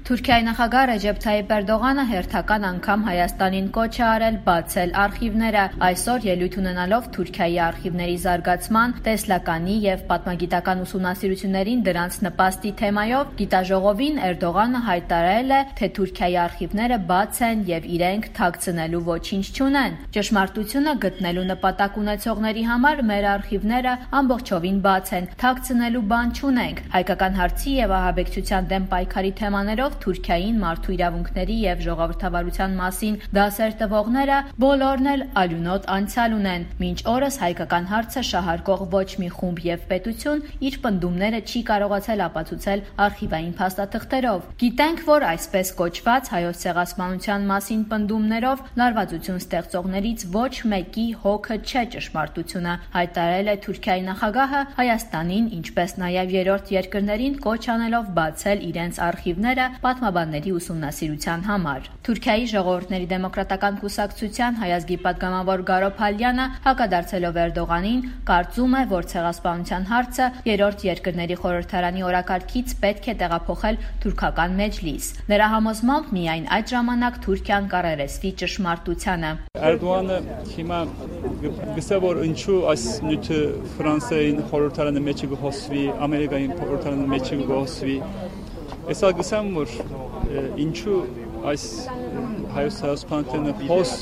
Թուրքիայի նախագահ Ռեջեփ Թայիփ Էրդողանը հերթական անգամ Հայաստանին կոչ է արել բացել արխիվները։ Այսօր ելույթ ունենալով Թուրքիայի արխիվների զարգացման, տեսլականի եւ պատմագիտական ուսումնասիրություններին դրանց նպաստի թեմայով գիտաժողովին Էրդողանը հայտարարել է, թե Թուրքիայի արխիվները բաց են եւ իրենք թաքցնելու ոչինչ չունեն։ Ճշմարտությունը գտնելու նպատակ ունեցողների համար մեր արխիվները ամբողջովին բաց են, թաքցնելու բան չունենք։ Հայկական հարցի եւ ահաբեկչության դեմ պայքարի թեմաներով Թուրքիային մարդու իրավունքների եւ ժողովրդավարության մասին դասեր տվողները բոլորն էլ ալյունոտ անցյալ ունեն։ Մինչ օրս հայկական հարցը շահարկող ոչ մի խումբ եւ պետություն իր պնդումները չի կարողացել ապացուցել արխիվային փաստաթղթերով։ Գիտենք, որ այսպես կոչված հայոց ցեղասպանության մասին պնդումներով լարվածություն ստեղծողներից ոչ մեկի հոգը չէ ճշմարտությունը, հայտարարել է Թուրքիայի նախագահը Հայաստանին, ինչպես նաեւ երրորդ երկրներին կոչ անելով բացել իրենց արխիվները պատմաբանների ուսումնասիրության համար։ Թուրքիայի ժողովուրդների դեմոկրատական կուսակցության հայազգի պատգամավոր Գարո Փալյանը հակադարձելով Էրդողանին կարծում է, որ ցեղասպանության հարցը երրորդ երկրների խորհրդարանի օրակարգից պետք է տեղափոխել թուրքական մեջլիս։ Նրա համոզմամբ միայն այդ ժամանակ Թուրքիան կառերեսվի ճշմարտությանը։ Էրդողանը հիմա գսե որ ինչու այս նյութը Ֆրանսիայի խորհրդարանի մեջ գոհսվի, Ամերիկայի խորհրդարանի մեջ գոհսվի։ Եսա գսեմ որ ինչու այս հայոց ցեղասպանությունը հոս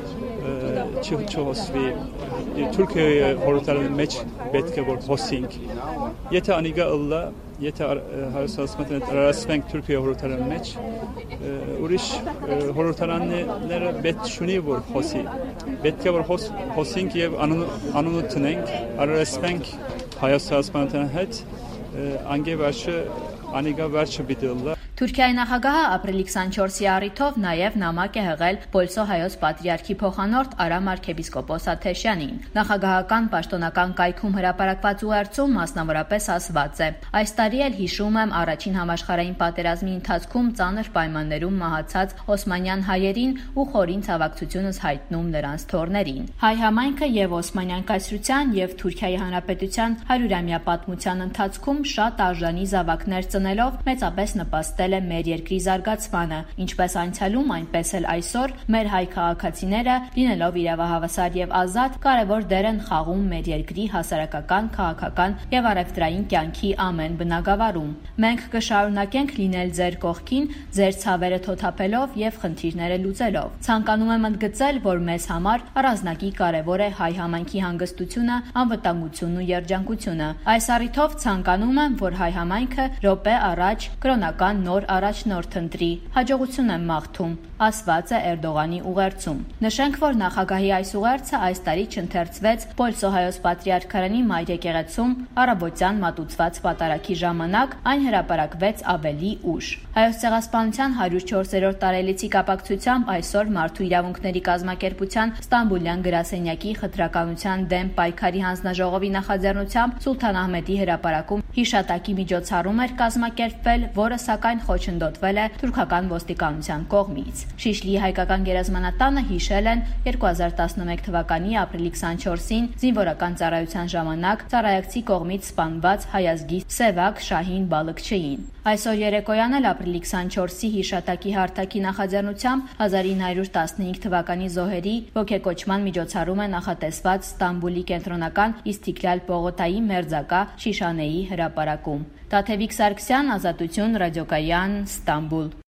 չհոսվի Թուրքիայի խորհրդարանի մեջ պետք է որ հոսինք։ Եթե անիգա ըլլա, եթե հայոց ցեղասպանությունը ռասվենք Թուրքիայի խորհրդարանի մեջ, ուրիշ խորհրդարանները պետք չունի որ հոսի։ Պետք է որ հոսինք եւ անունը տնենք, ռասվենք հայոց ցեղասպանության հետ, անգեվաշը անիգա վերջը բիդելլա։ Թուրքիայի նախագահը ապրիլի 24-ի առիթով նաև նամակ է հղել Պոլսո հայոց պատրիարքի փոխանորդ Արամ arczepiskopos Աթեշյանին։ Նախագահական պաշտոնական կայքում հրապարակված ուղերձում մասնավորապես ասված է. «Այս տարի էլ հիշում եմ առաջին համաշխարհային պատերազմի ընթացքում ծանր պայմաններում մահացած օսմանյան հայերին ու խորին ցավակցությունս հայտնում նրանց թոռներին։ Հայ համայնքը եւ Օսմանյան կայսրության եւ Թուրքիայի հանրապետության 100-ամյա պատմության ընթացքում շատ արժանի զավակներ ծնելով մեծապես նպաստել է մեր երկրի զարգացմանը, ինչպես անցյալում, այնպես էլ այսօր մեր հայ քաղաքացիները, լինելով իրավահավասար եւ ազատ, կարևոր դեր են խաղում մեր երկրի հասարակական, քաղաքական եւ առևտրային կյանքի ամեն բնագավառում։ Մենք կշարունակենք լինել ձեր կողքին, ձեր ցավերը թոթափելով եւ խնդիրները լուծելով։ Ցանկանում եմ ընդգծել, որ մեզ համար առանձնակի կարևոր է հայ համայնքի հանգստությունը, անվտանգությունն ու երջանկությունը։ Այս առիթով ցանկանում եմ, որ հայ համայնքը րոպե առաջ կրոնական նոր առաջնորդ ընտրի։ Հաջողություն եմ մաղթում», ասված է Էրդողանի ուղերձում։ Նշենք, որ նախագահի այս ուղերձը այս տարի չընթերցվեց Պոլսո հայոց պատրիարքարանի մայր եկեղեցում առավոտյան մատուցված պատարագի ժամանակ, այն հրապարակվեց ավելի ուշ։ Հայոց ցեղասպանության 104-րդ տարելիցի կապակցությամբ այսօր Մարդու իրավունքների կազմակերպության Ստամբուլյան գրասենյակի խտրականության դեմ պայքարի հանձնաժողովի նախաձեռնությամբ Սուլթան Ահմեդի հրապարակում հիշատակի միջոցառում էր կազմակերպվել, որը սակայն խոչընդոտվել է թուրքական ոստիկանության կողմից։ Շիշլիի հայկական գերեզմանատանը հիշել են 2011 թվականի ապրիլի 24-ին զինվորական ծառայության ժամանակ ծառայակցի կողմից սպանված հայազգի Սևակ Շահին Բալыкչեին։ Այսօր երեկոյան էլ ապրիլի 24-ի հիշատակի հարթակի նախաձեռնությամբ 1915 թվականի զոհերի ոգեկոչման միջոցառում է նախատեսված Ստամբուլի կենտրոնական Իստիքլալ պողոտայի մերձակա Շիշանեի հրապարակում։ Տաթևիկ Սարգսյան, Ազատություն, Ռադիոկայան, Ստամբուլ։